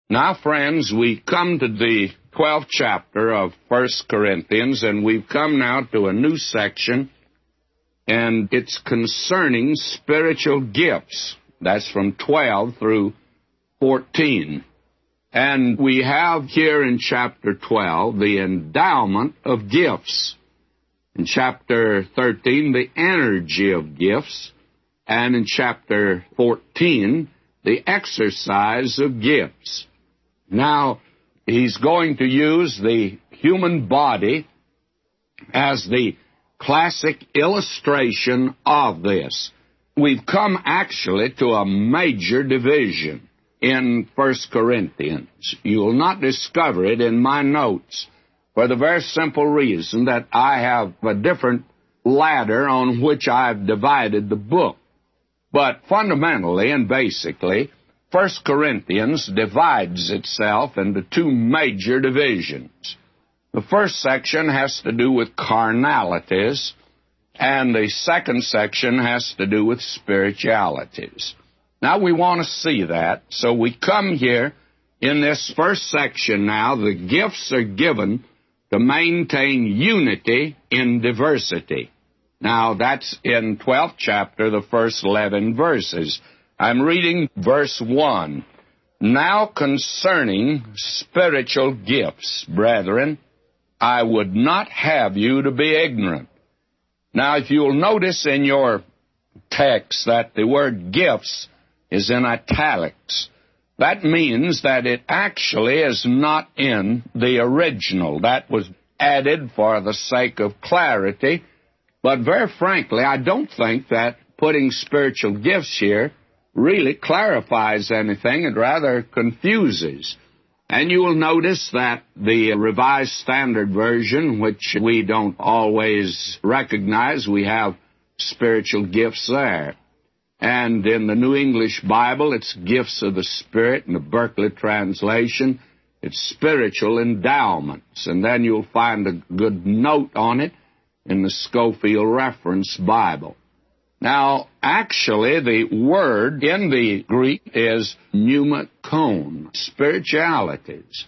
Now, friends, we come to the 12th chapter of 1 Corinthians, and we've come now to a new section, and it's concerning spiritual gifts. That's from 12 through 14. And we have here in chapter 12 the endowment of gifts. In chapter 13, the energy of gifts. And in chapter 14, the exercise of gifts. Now, he's going to use the human body as the classic illustration of this. We've come actually to a major division in 1 Corinthians. You will not discover it in my notes for the very simple reason that I have a different ladder on which I've divided the book. But fundamentally and basically, 1 Corinthians divides itself into two major divisions. The first section has to do with carnalities, and the second section has to do with spiritualities. Now, we want to see that, so we come here in this first section now. The gifts are given to maintain unity in diversity. Now, that's in 12th chapter, the first 11 verses. I'm reading verse 1. Now concerning spiritual gifts, brethren, I would not have you to be ignorant. Now, if you'll notice in your text that the word gifts is in italics, that means that it actually is not in the original. That was added for the sake of clarity. But very frankly, I don't think that putting spiritual gifts here really clarifies anything. It rather confuses. And you will notice that the Revised Standard Version, which we don't always recognize, we have spiritual gifts there. And in the New English Bible, it's gifts of the Spirit. In the Berkeley translation, it's spiritual endowments. And then you'll find a good note on it in the Scofield Reference Bible. Now, actually, the word in the Greek is pneumakon, spiritualities.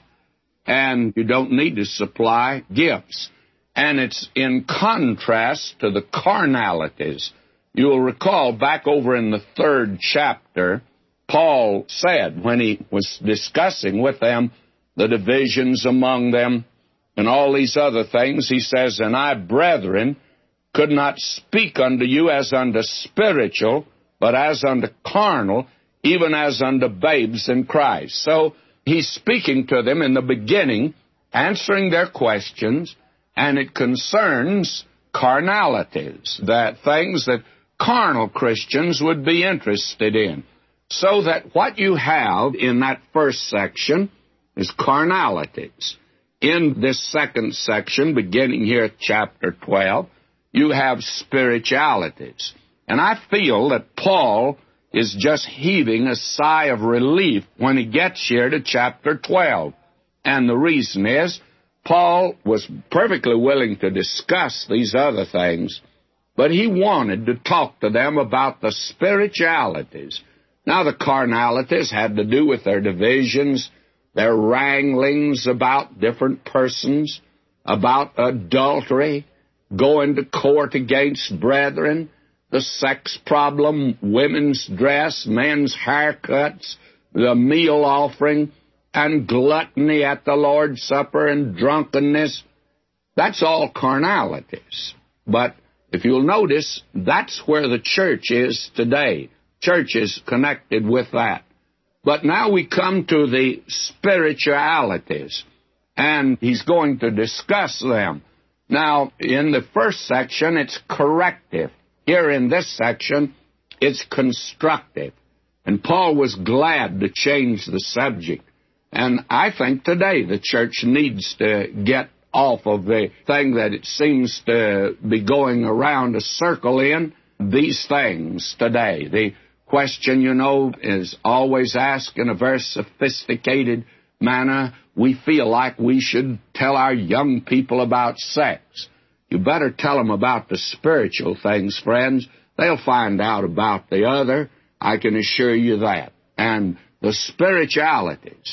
And you don't need to supply gifts. And it's in contrast to the carnalities. You'll recall back over in the 3rd chapter, Paul said when he was discussing with them the divisions among them and all these other things, he says, "And I, brethren, could not speak unto you as unto spiritual, but as unto carnal, even as unto babes in Christ." So he's speaking to them in the beginning, answering their questions, and it concerns carnalities, that things that carnal Christians would be interested in. So that what you have in that first section is carnalities. In this second section, beginning here at chapter 12, you have spiritualities. And I feel that Paul is just heaving a sigh of relief when he gets here to chapter 12. And the reason is, Paul was perfectly willing to discuss these other things, but he wanted to talk to them about the spiritualities. Now, the carnalities had to do with their divisions, their wranglings about different persons, about adultery, going to court against brethren, the sex problem, women's dress, men's haircuts, the meal offering, and gluttony at the Lord's Supper and drunkenness. That's all carnalities. But if you'll notice, that's where the church is today. Church is connected with that. But now we come to the spiritualities, and he's going to discuss them. Now, in the first section, it's corrective. Here in this section, it's constructive. And Paul was glad to change the subject. And I think today the church needs to get off of the thing that it seems to be going around a circle in, these things today. The question, is always asked in a very sophisticated manner. We feel like we should tell our young people about sex. You better tell them about the spiritual things, friends. They'll find out about the other. I can assure you that. And the spiritualities.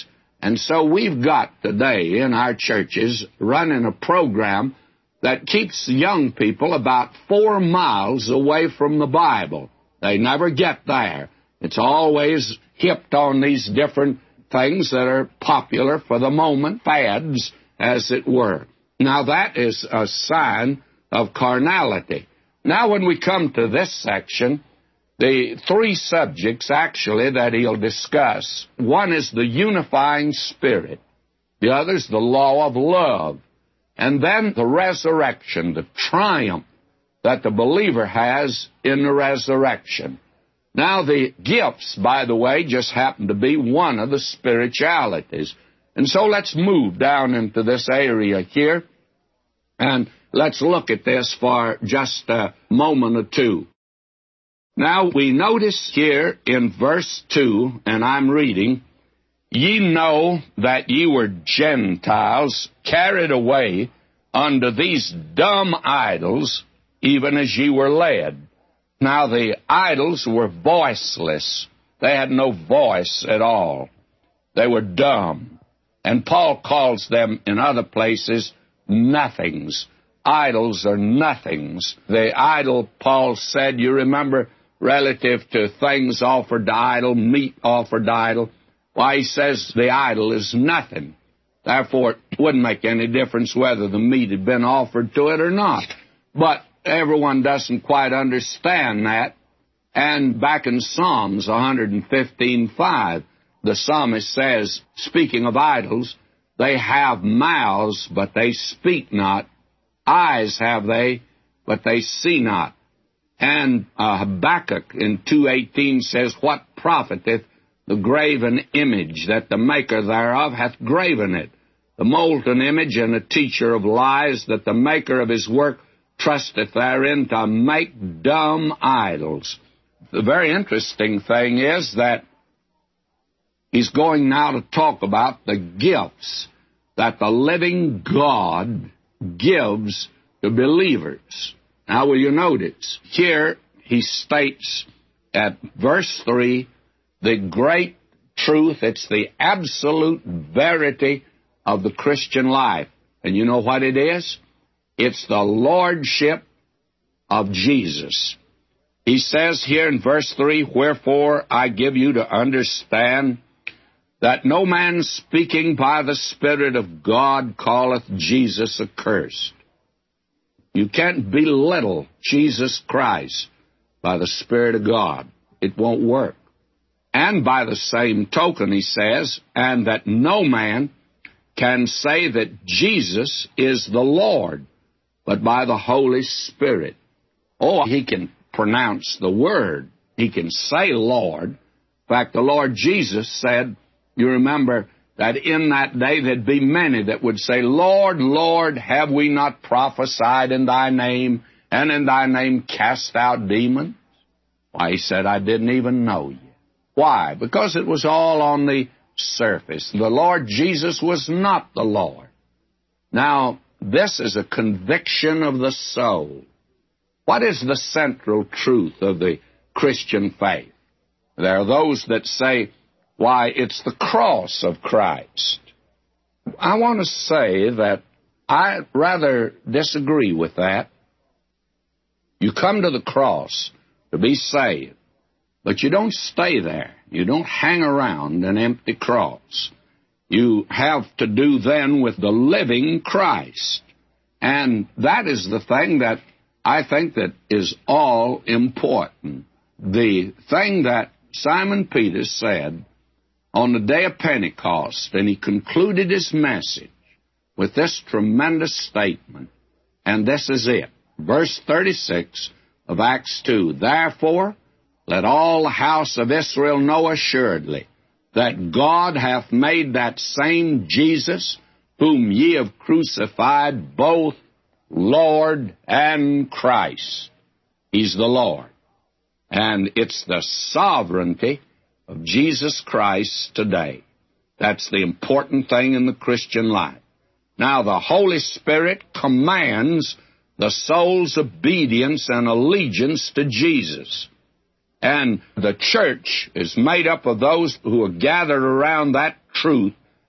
And so we've got today in our churches running a program that keeps young people about 4 miles away from the Bible. They never get there. It's always hipped on these different things that are popular for the moment, fads, as it were. Now, that is a sign of carnality. Now, when we come to this section, the 3 subjects, actually, that he'll discuss, one is the unifying spirit. The other is the law of love. And then the resurrection, the triumph that the believer has in the resurrection. Now, the gifts, by the way, just happen to be one of the spiritualities. And so let's move down into this area here, and let's look at this for just a moment or two. Now, we notice here in verse 2, and I'm reading, "Ye know that ye were Gentiles, carried away unto these dumb idols, even as ye were led." Now, the idols were voiceless. They had no voice at all. They were dumb. And Paul calls them in other places nothings. Idols are nothings. The idol, Paul said, you remember, relative to things offered to idol, meat offered to idol, why, he says the idol is nothing. Therefore, it wouldn't make any difference whether the meat had been offered to it or not. But everyone doesn't quite understand that. And back in Psalms 115:5, the psalmist says, speaking of idols, they have mouths, but they speak not. Eyes have they, but they see not. And Habakkuk in 2:18 says, what profiteth the graven image, that the maker thereof hath graven it? The molten image and a teacher of lies, that the maker of his work trusteth therein to make dumb idols. The very interesting thing is that he's going now to talk about the gifts that the living God gives to believers. Now, will you notice? Here he states at verse 3, the great truth, it's the absolute verity of the Christian life. And you know what it is? It's the lordship of Jesus. He says here in verse 3, wherefore I give you to understand that no man speaking by the Spirit of God calleth Jesus accursed. You can't belittle Jesus Christ by the Spirit of God. It won't work. And by the same token, he says, and that no man can say that Jesus is the Lord, but by the Holy Spirit. Oh, he can pronounce the word. He can say Lord. In fact, the Lord Jesus said, you remember, that in that day there'd be many that would say, Lord, Lord, have we not prophesied in thy name, and in thy name cast out demons? Why, he said, I didn't even know you. Why? Because it was all on the surface. The Lord Jesus was not the Lord. Now, this is a conviction of the soul. What is the central truth of the Christian faith? There are those that say, why, it's the cross of Christ. I want to say that I rather disagree with that. You come to the cross to be saved, but you don't stay there. You don't hang around an empty cross. You have to do then with the living Christ. And that is the thing that I think that is all important. The thing that Simon Peter said on the day of Pentecost, and he concluded his message with this tremendous statement, and this is it. Verse 36 of Acts 2, therefore, let all the house of Israel know assuredly that God hath made that same Jesus, whom ye have crucified, both Lord and Christ. He's the Lord. And it's the sovereignty of Jesus Christ today. That's the important thing in the Christian life. Now, the Holy Spirit commands the soul's obedience and allegiance to Jesus. And the church is made up of those who are gathered around that truth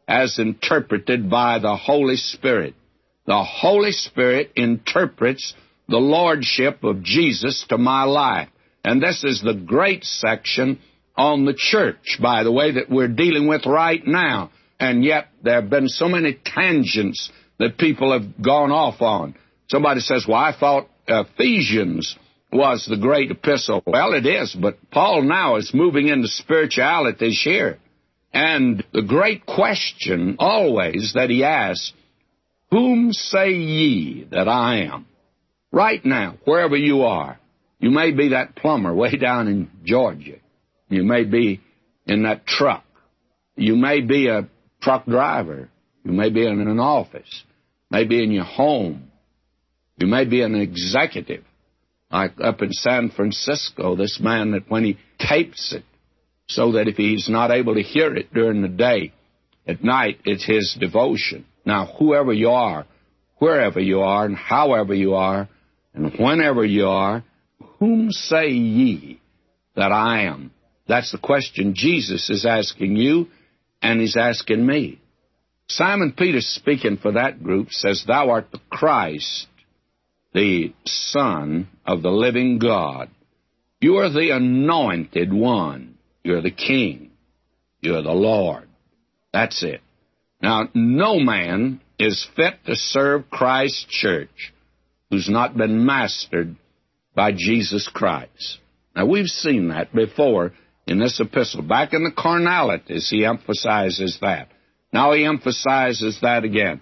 as interpreted by the Holy Spirit. The Holy Spirit interprets the Lordship of Jesus to my life. And this is the great section on the church, by the way, that we're dealing with right now. And yet there have been so many tangents that people have gone off on. Somebody says, well, I thought Ephesians was the great epistle. Well, it is, but Paul now is moving into spiritualities here. And the great question always that he asks, whom say ye that I am? Right now, wherever you are, you may be that plumber way down in Georgia. You may be in that truck. You may be a truck driver. You may be in an office. Maybe in your home. You may be an executive. Like up in San Francisco, this man that when he tapes it, so that if he's not able to hear it during the day, at night it's his devotion. Now, whoever you are, wherever you are, and however you are, and whenever you are, whom say ye that I am? That's the question Jesus is asking you, and he's asking me. Simon Peter, speaking for that group, says, Thou art the Christ, the Son of the living God. You are the anointed one. You're the King. You're the Lord. That's it. Now, no man is fit to serve Christ's church who's not been mastered by Jesus Christ. Now, we've seen that before in this epistle. Back in the carnalities, he emphasizes that. Now he emphasizes that again.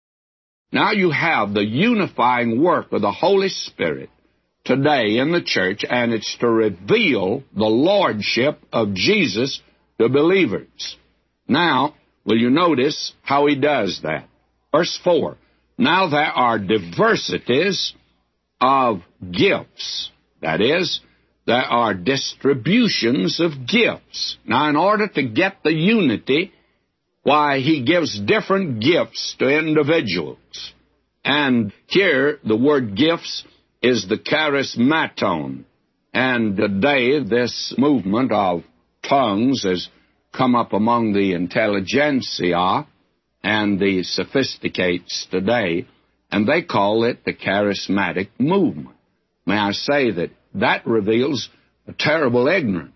Now you have the unifying work of the Holy Spirit today in the church, and it's to reveal the lordship of Jesus to believers. Now, will you notice how he does that? Verse 4, Now there are diversities of gifts. That is, there are distributions of gifts. Now, in order to get the unity, why, he gives different gifts to individuals. And here, the word gifts is the charismaton. And today, this movement of tongues has come up among the intelligentsia and the sophisticates today, and they call it the charismatic movement. May I say that that reveals a terrible ignorance.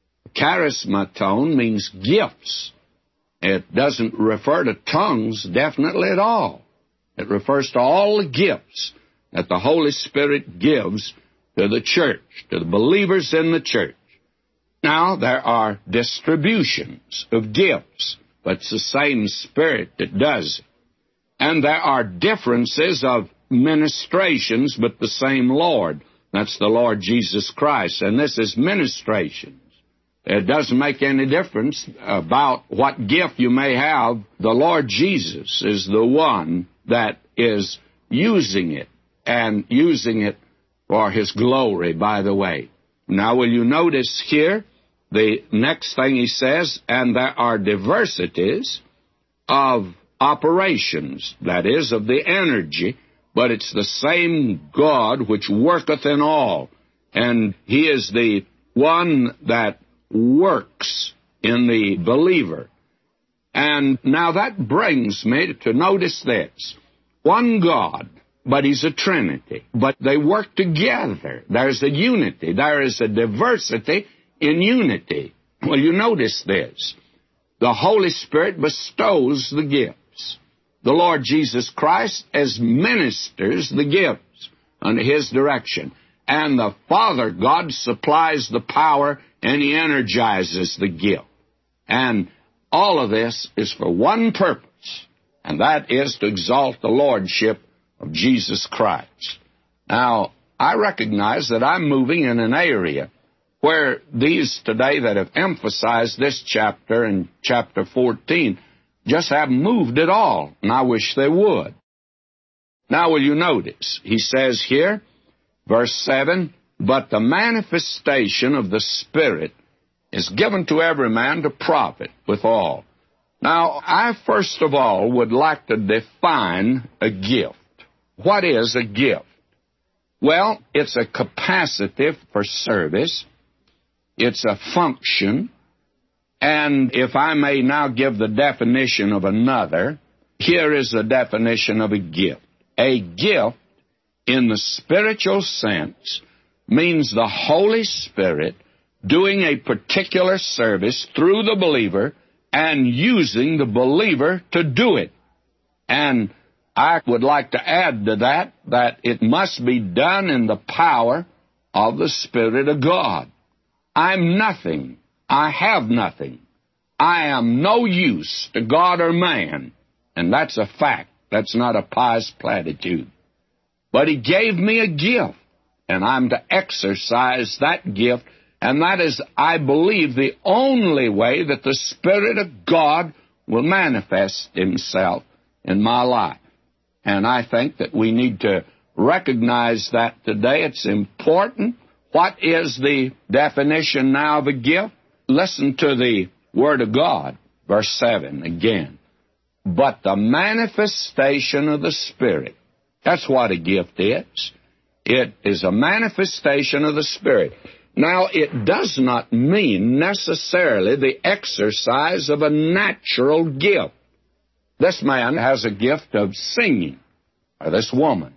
Charismaton means gifts. It doesn't refer to tongues definitely at all. It refers to all the gifts that the Holy Spirit gives to the church, to the believers in the church. Now, there are distributions of gifts, but it's the same Spirit that does it. And there are differences of ministrations, but the same Lord. That's the Lord Jesus Christ, and this is ministrations. It doesn't make any difference about what gift you may have. The Lord Jesus is the one that is using it, and using it for His glory, by the way. Now, will you notice here, the next thing he says, and there are diversities of operations, that is, of the energy, but it's the same God which worketh in all. And He is the one that works in the believer. And now that brings me to notice this. One God, but He's a Trinity. But they work together. There's a unity. There is a diversity in unity. Well, you notice this. The Holy Spirit bestows the gifts. The Lord Jesus Christ administers the gifts under His direction. And the Father God supplies the power, and He energizes the gift. And all of this is for one purpose, and that is to exalt the Lordship of Jesus Christ. Now, I recognize that I'm moving in an area where these today that have emphasized this chapter and chapter 14 just haven't moved at all, and I wish they would. Now, will you notice? He says here, verse 7, But the manifestation of the Spirit is given to every man to profit withal. Now, I first of all would like to define a gift. What is a gift? Well, it's a capacity for service. It's a function. And if I may now give the definition of another, here is the definition of a gift. A gift, in the spiritual sense, means the Holy Spirit doing a particular service through the believer and using the believer to do it. And I would like to add to that it must be done in the power of the Spirit of God. I'm nothing. I have nothing. I am no use to God or man. And that's a fact. That's not a pious platitude. But He gave me a gift, and I'm to exercise that gift, and that is, I believe, the only way that the Spirit of God will manifest Himself in my life. And I think that we need to recognize that today. It's important. What is the definition now of a gift? Listen to the Word of God, verse 7 again. But the manifestation of the Spirit. That's what a gift is. It is a manifestation of the Spirit. Now, it does not mean necessarily the exercise of a natural gift. This man has a gift of singing, or this woman,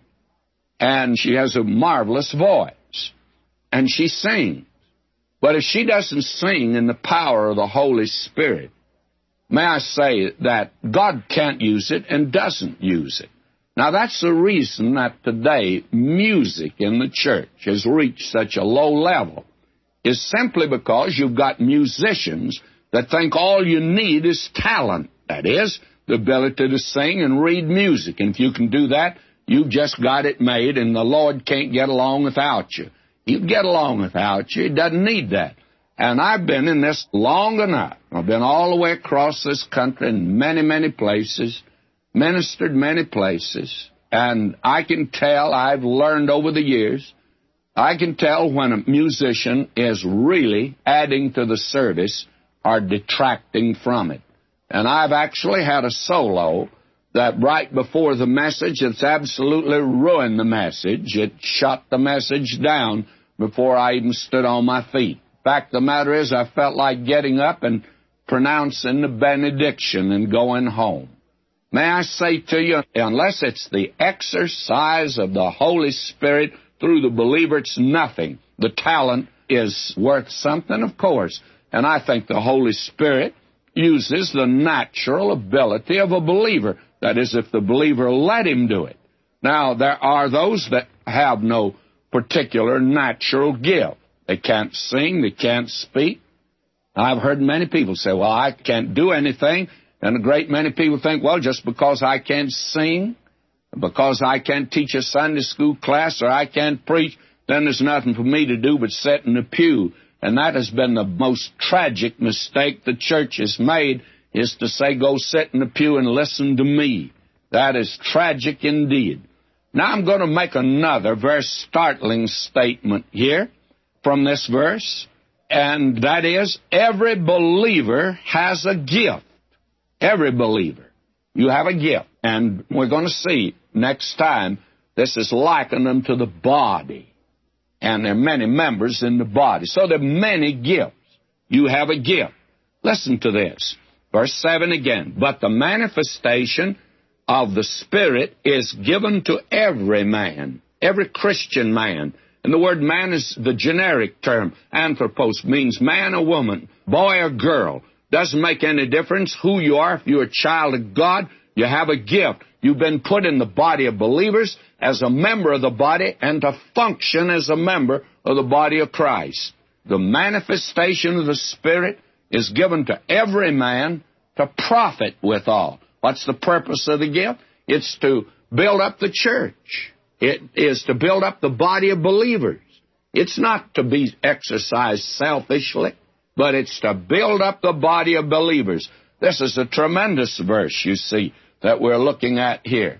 and she has a marvelous voice, and she sings. But if she doesn't sing in the power of the Holy Spirit, may I say that God can't use it and doesn't use it. Now, that's the reason that today music in the church has reached such a low level, is simply because you've got musicians that think all you need is talent. That is, the ability to sing and read music. And if you can do that, you've just got it made, and the Lord can't get along without you. He'll get along without you. He doesn't need that. And I've been in this long enough. I've been all the way across this country in many, many places, ministered many places, and I can tell, I've learned over the years, I can tell when a musician is really adding to the service or detracting from it. And I've actually had a solo that right before the message, it's absolutely ruined the message. It shut the message down before I even stood on my feet. In fact, the matter is, I felt like getting up and pronouncing the benediction and going home. May I say to you, unless it's the exercise of the Holy Spirit through the believer, it's nothing. The talent is worth something, of course. And I think the Holy Spirit uses the natural ability of a believer. That is, if the believer let Him do it. Now, there are those that have no particular natural gift. They can't sing, they can't speak. I've heard many people say, well, I can't do anything. And a great many people think, well, just because I can't sing, because I can't teach a Sunday school class, or I can't preach, then there's nothing for me to do but sit in the pew. And that has been the most tragic mistake the church has made, is to say, go sit in the pew and listen to me. That is tragic indeed. Now I'm going to make another very startling statement here from this verse, and that is, every believer has a gift. Every believer. You have a gift. And we're going to see next time, this is likened unto the body. And there are many members in the body. So there are many gifts. You have a gift. Listen to this. Verse 7 again. But the manifestation of the Spirit is given to every man, every Christian man. And the word man is the generic term. Anthropos means man or woman, boy or girl. Doesn't make any difference who you are. If you're a child of God, you have a gift. You've been put in the body of believers as a member of the body and to function as a member of the body of Christ. The manifestation of the Spirit is given to every man to profit withal. What's the purpose of the gift? It's to build up the church. It is to build up the body of believers. It's not to be exercised selfishly, but it's to build up the body of believers. This is a tremendous verse, you see, that we're looking at here.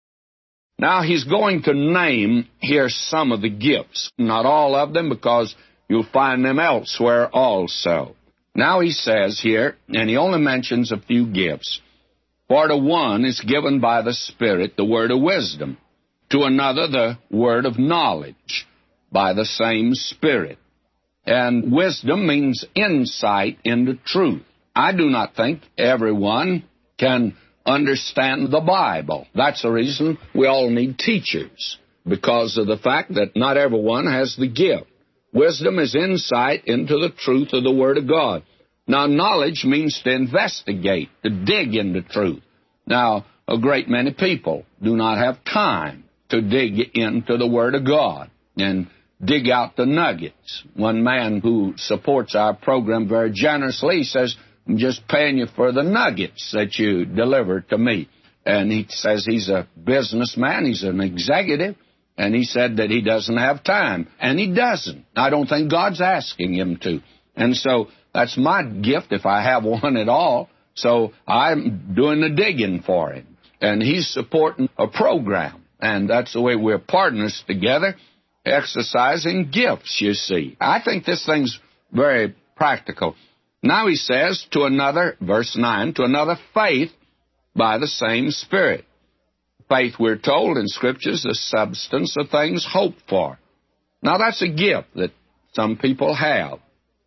Now, he's going to name here some of the gifts. Not all of them, because you'll find them elsewhere also. Now he says here, and he only mentions a few gifts. For to one is given by the Spirit the word of wisdom, to another the word of knowledge by the same Spirit. And wisdom means insight into truth. I do not think everyone can understand the Bible. That's the reason we all need teachers, because of the fact that not everyone has the gift. Wisdom is insight into the truth of the Word of God. Now, knowledge means to investigate, to dig into truth. Now, a great many people do not have time to dig into the Word of God and dig out the nuggets. One man who supports our program very generously says, I'm just paying you for the nuggets that you deliver to me. And he says he's a businessman, he's an executive, and he said that he doesn't have time. And he doesn't. I don't think God's asking him to. And so that's my gift, if I have one at all. So I'm doing the digging for him. And he's supporting a program. And that's the way we're partners together, exercising gifts, you see. I think this thing's very practical. Now he says to another, verse 9, to another faith by the same Spirit. Faith, we're told in Scriptures, the substance of things hoped for. Now that's a gift that some people have.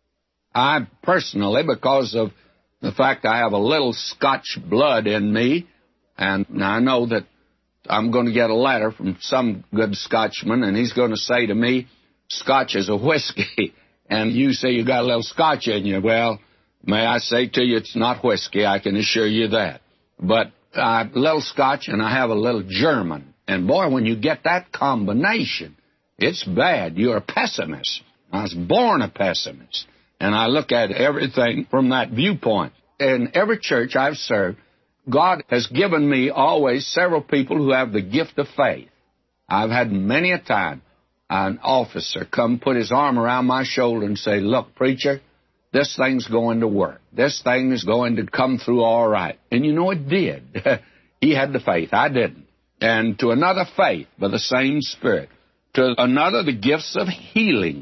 I personally, because of the fact I have a little Scotch blood in me, and I know that I'm going to get a letter from some good Scotchman, and he's going to say to me, Scotch is a whiskey, and you say you got a little Scotch in you. Well, may I say to you, it's not whiskey, I can assure you that. But I have a little Scotch and I have a little German. And boy, when you get that combination, it's bad. You're a pessimist. I was born a pessimist. And I look at everything from that viewpoint. In every church I've served, God has given me always several people who have the gift of faith. I've had many a time an officer come put his arm around my shoulder and say, look, preacher, this thing's going to work. This thing is going to come through all right. And you know it did. He had the faith. I didn't. And to another, faith by the same Spirit. To another, the gifts of healing.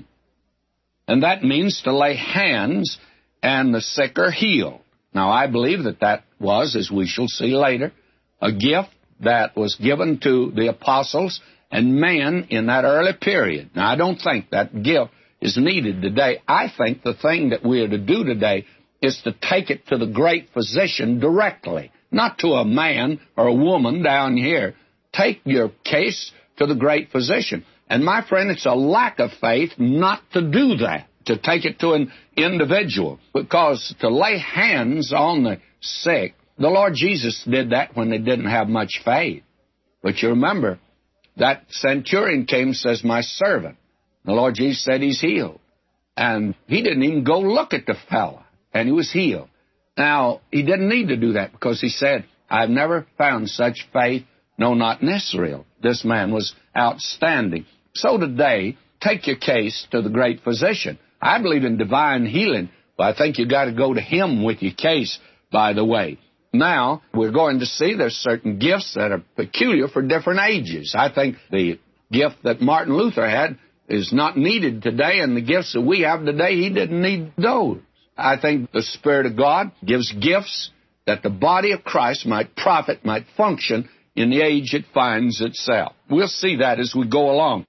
And that means to lay hands and the sick are healed. Now, I believe that that was, as we shall see later, a gift that was given to the apostles and men in that early period. Now, I don't think that gift is needed today. I think the thing that we are to do today is to take it to the great physician directly, not to a man or a woman down here. Take your case to the great physician. And my friend, it's a lack of faith not to do that, to take it to an individual, because to lay hands on the sick, the Lord Jesus did that when they didn't have much faith. But you remember, that centurion came and says, my servant. The Lord Jesus said he's healed. And he didn't even go look at the fella, and he was healed. Now, he didn't need to do that because he said, I've never found such faith, no, not in Israel. This man was outstanding. So today, take your case to the great physician. I believe in divine healing, but I think you've got to go to him with your case, by the way. Now, we're going to see there's certain gifts that are peculiar for different ages. I think the gift that Martin Luther had is not needed today, and the gifts that we have today, he didn't need those. I think the Spirit of God gives gifts that the body of Christ might profit, might function in the age it finds itself. We'll see that as we go along.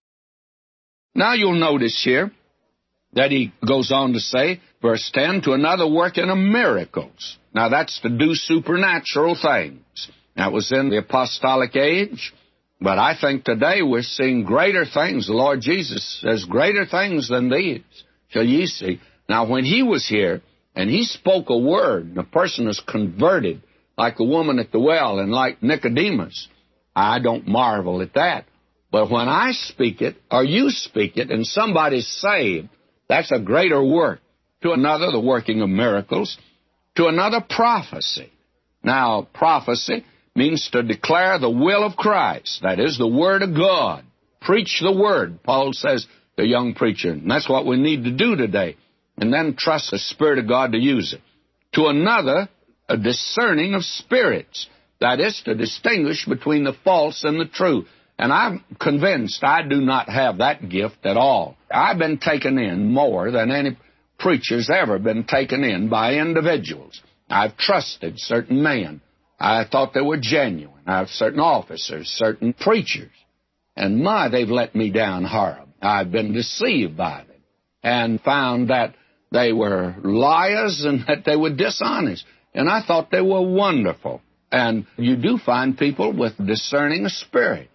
Now you'll notice here that he goes on to say, verse 10, to another working of miracles. Now that's to do supernatural things. That was in the apostolic age, but I think today we're seeing greater things. The Lord Jesus says, greater things than these shall ye see. Now when he was here, and he spoke a word, and a person was converted, like the woman at the well and like Nicodemus, I don't marvel at that. But when I speak it, or you speak it, and somebody's saved, that's a greater work. To another, the working of miracles. To another, prophecy. Now, prophecy means to declare the will of Christ. That is, the Word of God. Preach the Word, Paul says to a young preacher. And that's what we need to do today. And then trust the Spirit of God to use it. To another, a discerning of spirits. That is, to distinguish between the false and the true. And I'm convinced I do not have that gift at all. I've been taken in more than any preacher's ever been taken in by individuals. I've trusted certain men. I thought they were genuine. I have certain officers, certain preachers. And they've let me down horrible. I've been deceived by them and found that they were liars and that they were dishonest. And I thought they were wonderful. And you do find people with discerning spirit.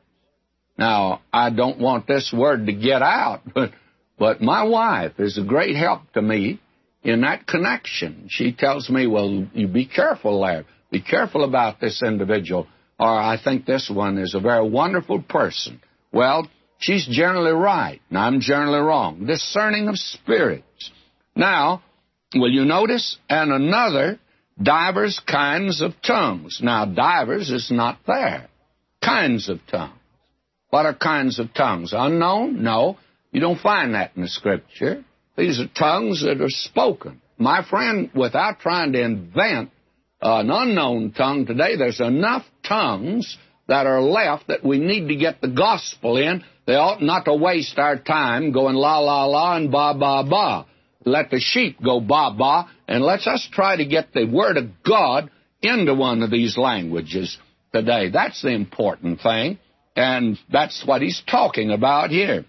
Now, I don't want this word to get out, but my wife is a great help to me in that connection. She tells me, well, you be careful, Larry. Be careful about this individual, or I think this one is a very wonderful person. Well, she's generally right, and I'm generally wrong. Discerning of spirits. Now, will you notice? And another, divers kinds of tongues. Now, divers is not there. Kinds of tongues. What are kinds of tongues? Unknown? No. You don't find that in the Scripture. These are tongues that are spoken. My friend, without trying to invent an unknown tongue today, there's enough tongues that are left that we need to get the gospel in. They ought not to waste our time going la, la, la, and ba, ba, ba. Let the sheep go ba, ba, and let's us try to get the Word of God into one of these languages today. That's the important thing. And that's what he's talking about here.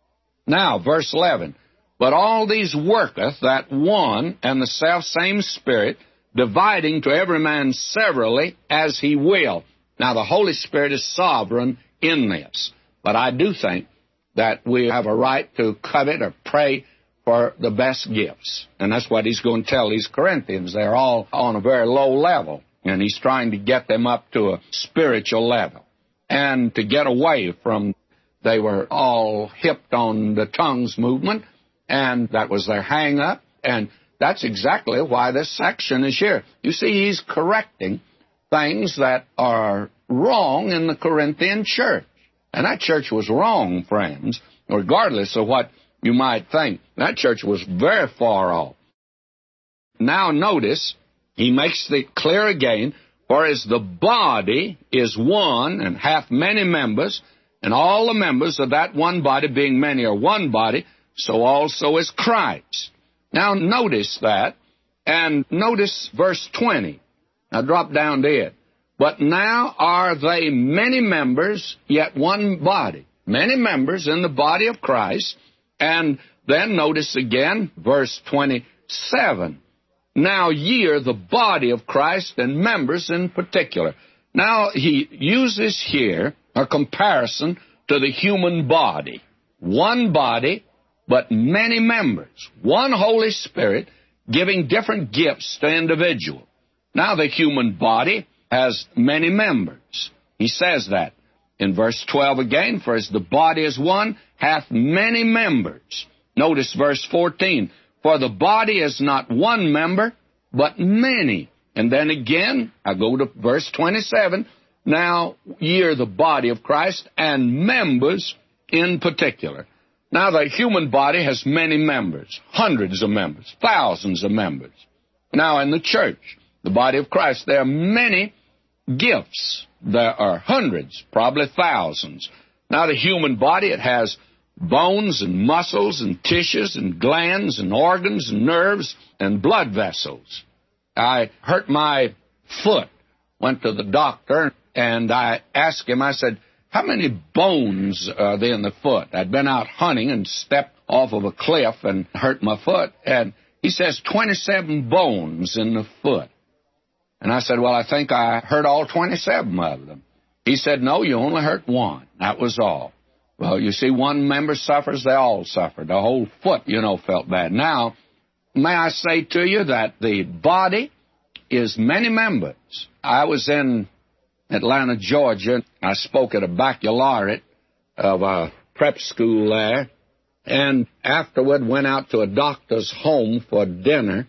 Now, verse 11. But all these worketh that one and the selfsame Spirit, dividing to every man severally as he will. Now, the Holy Spirit is sovereign in this. But I do think that we have a right to covet or pray for the best gifts. And that's what he's going to tell these Corinthians. They're all on a very low level. And he's trying to get them up to a spiritual level. And to get away from, they were all hipped on the tongues movement, and that was their hang-up, and that's exactly why this section is here. You see, he's correcting things that are wrong in the Corinthian church. And that church was wrong, friends, regardless of what you might think. That church was very far off. Now notice, he makes it clear again, for as the body is one and hath many members, and all the members of that one body, being many, are one body, so also is Christ. Now notice that, and notice verse 20. Now drop down to it. But now are they many members, yet one body. Many members in the body of Christ. And then notice again, verse 27. Now ye are the body of Christ, and members in particular. Now he uses here a comparison to the human body. One body, but many members. One Holy Spirit giving different gifts to individuals. Now the human body has many members. He says that in verse 12 again, for as the body is one, hath many members. Notice verse 14. For the body is not one member, but many. And then again, I go to verse 27. Now ye are the body of Christ, and members in particular. Now the human body has many members, hundreds of members, thousands of members. Now in the church, the body of Christ, there are many gifts. There are hundreds, probably thousands. Now the human body, it has bones and muscles and tissues and glands and organs and nerves and blood vessels. I hurt my foot, went to the doctor, and I asked him, I said, how many bones are there in the foot? I'd been out hunting and stepped off of a cliff and hurt my foot, and he says 27 bones in the foot. And I said, well, I think I hurt all 27 of them. He said, no, you only hurt one. That was all. Well, you see, one member suffers, they all suffer. The whole foot, felt bad. Now, may I say to you that the body is many members. I was in Atlanta, Georgia. I spoke at a baccalaureate of a prep school there, and afterward went out to a doctor's home for dinner,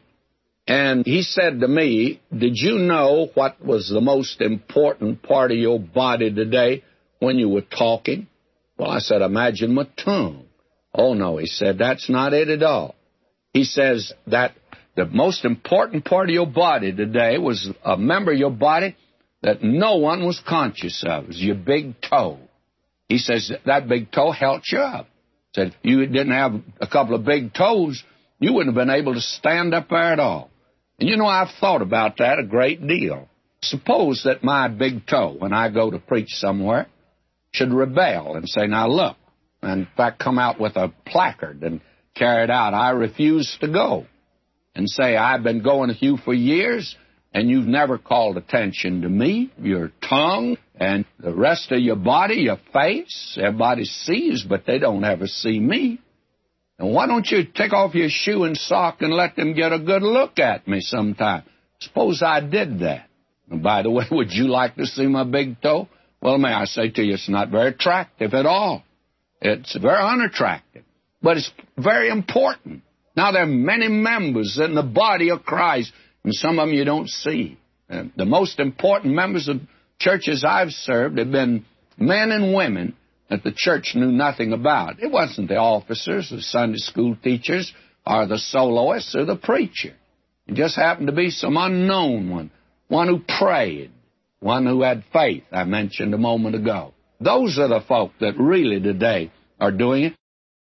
and he said to me, did you know what was the most important part of your body today when you were talking? Well, I said, imagine my tongue. Oh, no, he said, that's not it at all. He says that the most important part of your body today was a member of your body that no one was conscious of. It was your big toe. He says that big toe held you up. He said if you didn't have a couple of big toes, you wouldn't have been able to stand up there at all. And I've thought about that a great deal. Suppose that my big toe, when I go to preach somewhere, should rebel and say, now look, and in fact come out with a placard and carry it out, I refuse to go. and say, I've been going with you for years, and you've never called attention to me, your tongue, and the rest of your body, your face. Everybody sees, but they don't ever see me. And why don't you take off your shoe and sock and let them get a good look at me sometime? Suppose I did that. And by the way, would you like to see my big toe? Well, may I say to you, it's not very attractive at all. It's very unattractive. But it's very important. Now, there are many members in the body of Christ, and some of them you don't see. The most important members of churches I've served have been men and women that the church knew nothing about. It wasn't the officers, the Sunday school teachers, or the soloists, or the preacher. It just happened to be some unknown one who prayed, one who had faith, I mentioned a moment ago. Those are the folk that really today are doing it.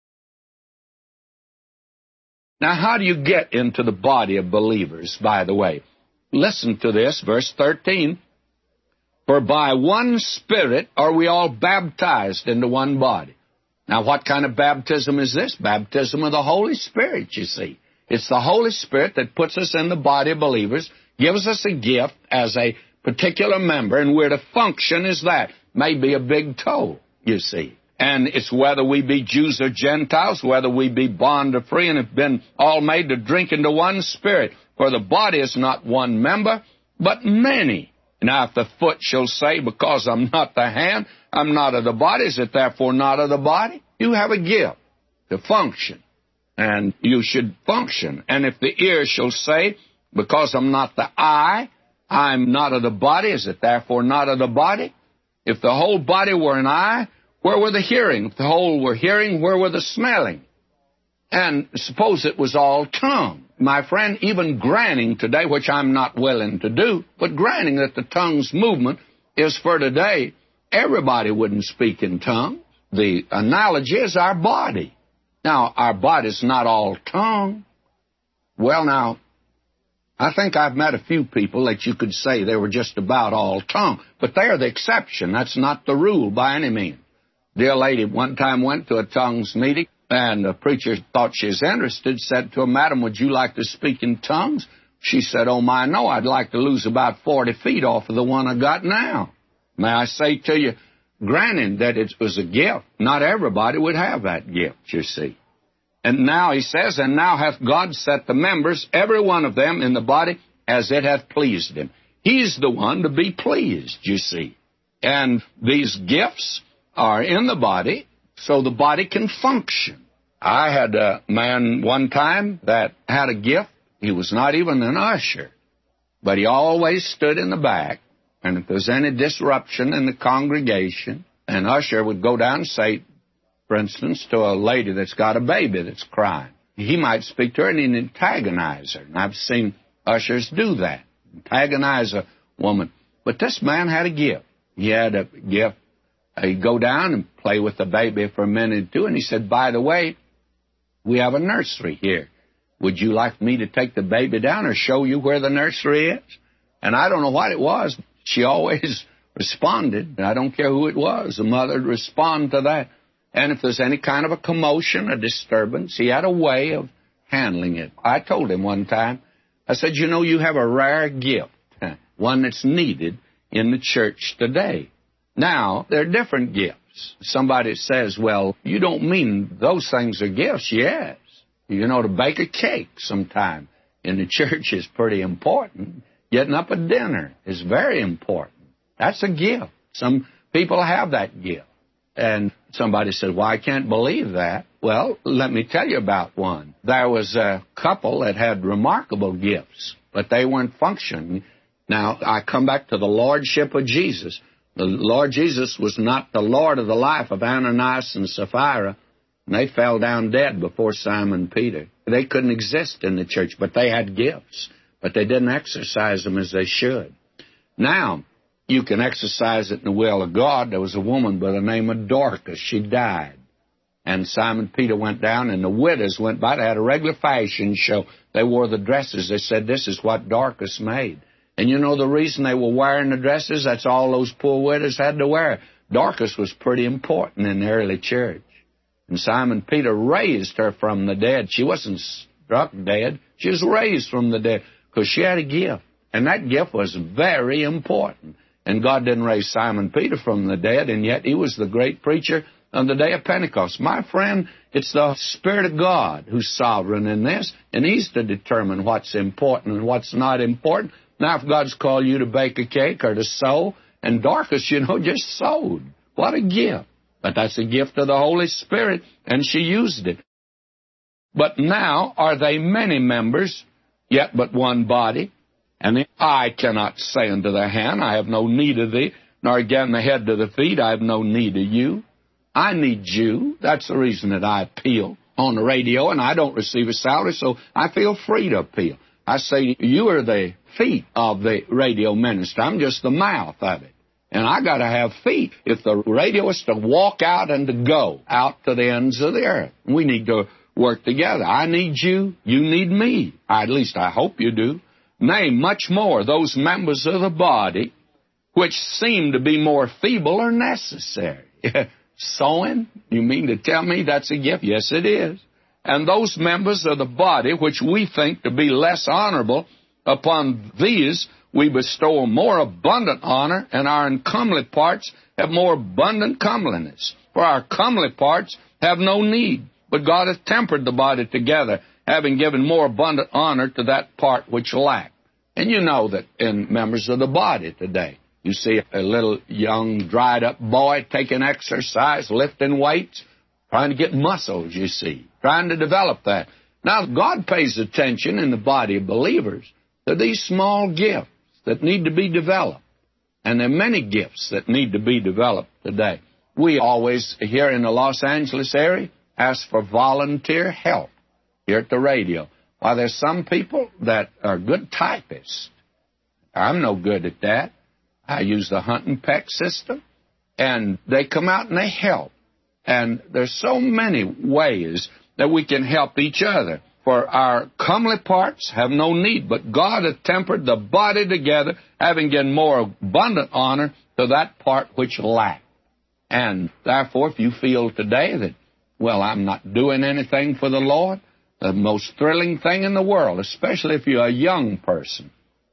Now, how do you get into the body of believers, by the way? Listen to this, verse 13. For by one Spirit are we all baptized into one body. Now, what kind of baptism is this? Baptism of the Holy Spirit, you see. It's the Holy Spirit that puts us in the body of believers, gives us a gift as a particular member, and we're to function as that. Maybe a big toe, you see. And it's whether we be Jews or Gentiles, whether we be bond or free, and have been all made to drink into one Spirit. For the body is not one member, but many. Now, if the foot shall say, because I'm not the hand, I'm not of the body, is it therefore not of the body? You have a gift to function, and you should function. And if the ear shall say, because I'm not the eye, I'm not of the body, is it therefore not of the body? If the whole body were an eye, where were the hearing? If the whole were hearing, where were the smelling? And suppose it was all tongue. My friend, even granting today, which I'm not willing to do, but granting that the tongue's movement is for today, everybody wouldn't speak in tongues. The analogy is our body. Now, our body's not all tongue. Well, now, I think I've met a few people that you could say they were just about all tongue, but they're the exception. That's not the rule by any means. Dear lady one time went to a tongues meeting, and the preacher thought she was interested, said to her, Madam, would you like to speak in tongues? She said, oh, my, no, I'd like to lose about 40 feet off of the one I got now. May I say to you, granted that it was a gift, not everybody would have that gift, you see. And now, he says, and now hath God set the members, every one of them in the body, as it hath pleased him. He's the one to be pleased, you see. And these gifts are in the body, so the body can function. I had a man one time that had a gift. He was not even an usher, but he always stood in the back, and if there's any disruption in the congregation, an usher would go down and say, for instance, to a lady that's got a baby that's crying. He might speak to her and he'd antagonize her. And I've seen ushers do that, antagonize a woman. But this man had a gift. He had a gift. He'd go down and play with the baby for a minute or two, and he said, by the way, we have a nursery here. Would you like me to take the baby down or show you where the nursery is? And I don't know what it was. She always responded. I don't care who it was. The mother would respond to that. And if there's any kind of a commotion, a disturbance, he had a way of handling it. I told him one time, I said, you know, you have a rare gift, one that's needed in the church today. Now, there are different gifts. Somebody says, well, you don't mean those things are gifts. Yes. You know, to bake a cake sometime in the church is pretty important. Getting up at dinner is very important. That's a gift. Some people have that gift. And somebody said, well, I can't believe that. Well, let me tell you about one. There was a couple that had remarkable gifts, but they weren't functioning. Now, I come back to the lordship of Jesus. The Lord Jesus was not the Lord of the life of Ananias and Sapphira, and they fell down dead before Simon Peter. They couldn't exist in the church, but they had gifts, but they didn't exercise them as they should. Now, you can exercise it in the will of God. There was a woman by the name of Dorcas. She died. And Simon Peter went down, and the widows went by. They had a regular fashion show. They wore the dresses. They said, this is what Dorcas made. And you know the reason they were wearing the dresses? That's all those poor widows had to wear. Dorcas was pretty important in the early church. And Simon Peter raised her from the dead. She wasn't struck dead. She was raised from the dead because she had a gift. And that gift was very important. And God didn't raise Simon Peter from the dead, and yet he was the great preacher on the day of Pentecost. My friend, it's the Spirit of God who's sovereign in this, and he's to determine what's important and what's not important. Now, if God's called you to bake a cake or to sew, and Dorcas, just sewed. What a gift. But that's a gift of the Holy Spirit, and she used it. But now, are they many members, yet but one body? And the eye cannot say unto the hand, I have no need of thee, nor again the head to the feet, I have no need of you. I need you. That's the reason that I appeal on the radio, and I don't receive a salary, so I feel free to appeal. I say, you are the feet of the radio ministry. I'm just the mouth of it. And I got to have feet. If the radio is to walk out and to go out to the ends of the earth, we need to work together. I need you. You need me. At least I hope you do. Nay, much more, those members of the body which seem to be more feeble are necessary. Sewing? You mean to tell me that's a gift? Yes, it is. And those members of the body which we think to be less honorable, upon these we bestow more abundant honor, and our uncomely parts have more abundant comeliness. For our comely parts have no need, but God hath tempered the body together, having given more abundant honor to that part which lacked. And you know that in members of the body today, you see a little young, dried-up boy taking exercise, lifting weights, trying to get muscles, you see, trying to develop that. Now, God pays attention in the body of believers to these small gifts that need to be developed. And there are many gifts that need to be developed today. We always, here in the Los Angeles area, ask for volunteer help here at the radio. Why, there's some people that are good typists. I'm no good at that. I use the hunt and peck system, and they come out and they help. And there's so many ways that we can help each other. For our comely parts have no need, but God hath tempered the body together, having given more abundant honor to that part which lacked. And therefore, if you feel today that, well, I'm not doing anything for the Lord, the most thrilling thing in the world, especially if you're a young person.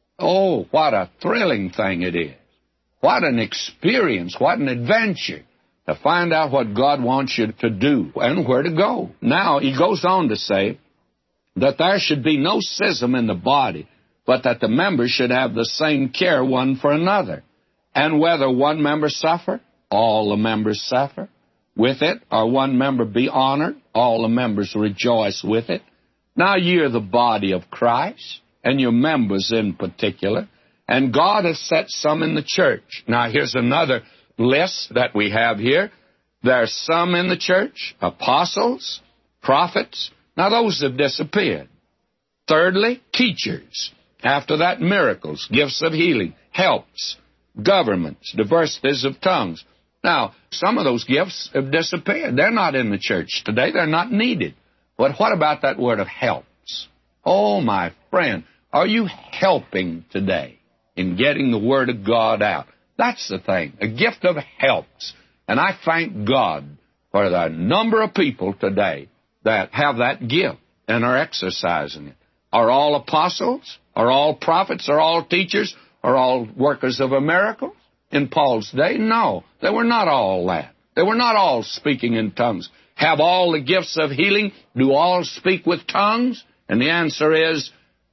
Oh, what a thrilling thing it is. What an experience, what an adventure to find out what God wants you to do and where to go. Now, he goes on to say that there should be no schism in the body, but that the members should have the same care one for another. And whether one member suffer, all the members suffer with it, or one member be honored, all the members rejoice with it. Now ye are the body of Christ, and your members in particular, and God has set some in the church. Now here's another list that we have here. There are some in the church, apostles, prophets. Now those have disappeared. Thirdly, teachers. After that, miracles, gifts of healing, helps, governments, diversities of tongues. Now, some of those gifts have disappeared. They're not in the church today. They're not needed. But what about that word of helps? Oh, my friend, are you helping today in getting the Word of God out? That's the thing, a gift of helps. And I thank God for the number of people today that have that gift and are exercising it. Are all apostles? Are all prophets? Are all teachers? Are all workers of miracles? In Paul's day, no. They were not all that. They were not all speaking in tongues. Have all the gifts of healing? Do all speak with tongues? And the answer is,